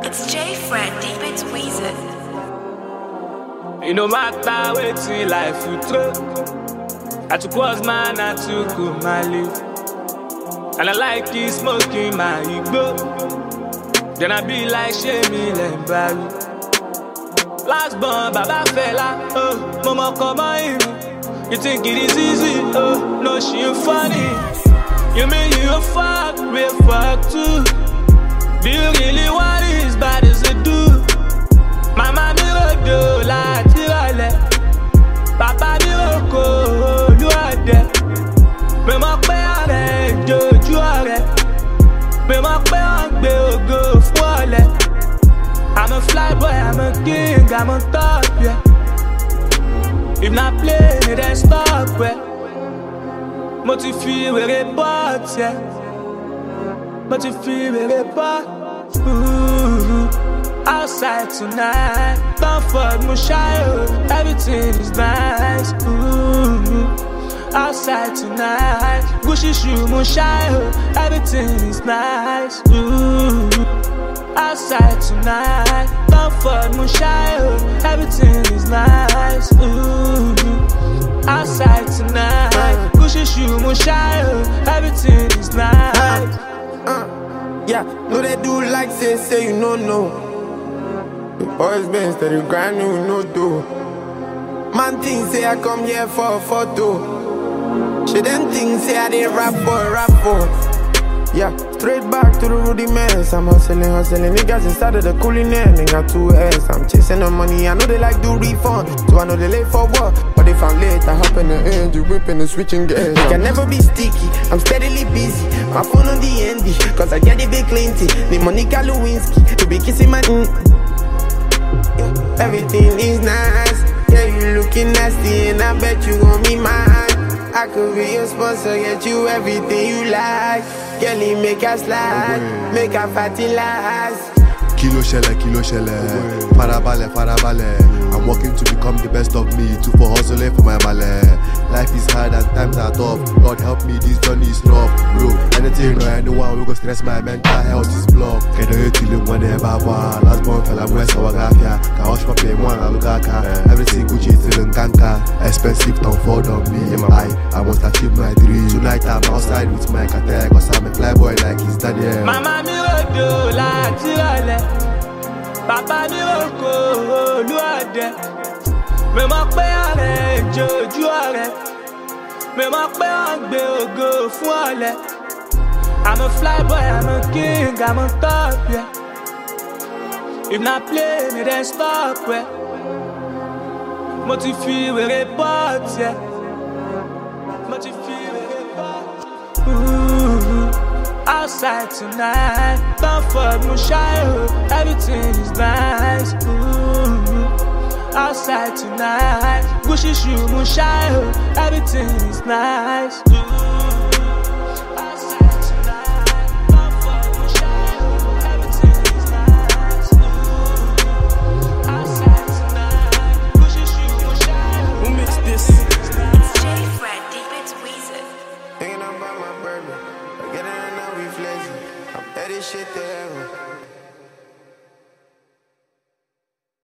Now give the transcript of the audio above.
It's J Fred, deep it's Weezer. It no matter waiting life you throw. I took what's mine, I took my life. And I like it smoking my ego. Then I be like Shemi Lembari. Last born, Baba fella, oh, mama come on. You think it is easy, oh, no she ain't funny. You mean you a fuck, we a fuck too. Do you really want it as bad as it do? Mama mi rodo láti rọlẹ̀, Papa mi roko olúọdẹ. Mi mọ̀ pé ọ̀rẹ́ ìjòjú ọ̀rẹ́, mi mọ̀ pé wọ́n gbé ògo fún ọ̀lẹ. I'm a fly boy, I'm a king, I'm on top, yeah. If not play, then stop, yeah. Mo ti fi wèrè bọ́t, yeah. Mo ti fi wèrè bọ́t. Outside tonight, don't fuck me shy, oh. Everything is nice. Outside tonight, Gucci shoe me shy, oh. Everything is nice. Outside tonight, don't fuck me shy, oh. Everything is nice. Outside tonight, Gucci shoe me shy, oh. Everything is nice. Yeah, no they do like say you no. Always been steady grinding with no do. Man things say I come here for a photo. She them things say I did rap for. Yeah, straight back to the rudiments. I'm hustling. Niggas inside of the cooling end. They got 2 heads. I'm chasing the money. I know they like do refund. So I know they late for work. But if I'm late, I hop in the engine, whipping and switching gears. I can never be sticky. I'm steadily busy. My phone on the ND. Cause I get the big plenty. The Monica Lewinsky. To be kissing my everything is nice. Yeah, you looking nasty. And I bet you gon' be mine. I could be your sponsor, get you everything you like. Girlie, make her slide, make her fatty last. Kilo shelle, farabalẹ̀. I'm working to become the best of me, to for hustling for my ballet. Life is hard and times are tough. Lord help me, this journey is rough, bro. Anything or anyone we go stress my mental health is blocked. Can't you till you whenever one. Last born fella, I'm West Awagafia. Can hush for pay one, Alugaka. Everything Gucci till Nkanka. Expensive don't fall on me. I must achieve my dream. Tonight I'm outside with my cartel, cause I'm a fly boy like his daddy. Mama mi rodo láti rọlẹ̀, Papa mi roko olúọdẹ. Mi mọ̀ pé ọ̀rẹ́ ìjòjú ọ̀rẹ́, mi mọ̀ pé wọ́n gbé ògo fún ọ̀lẹ. I'm a fly boy, I'm a king, I'm on top, yeah. If not play, then stop, yeah. Mo ti fi wèrè bọ́t, yeah. Mo ti fi wèrè bọ́t. Outside tonight, don't fuck me shy, oh. Everything is nice. Outside tonight, Gucci shoe me shy, oh. Everything is nice.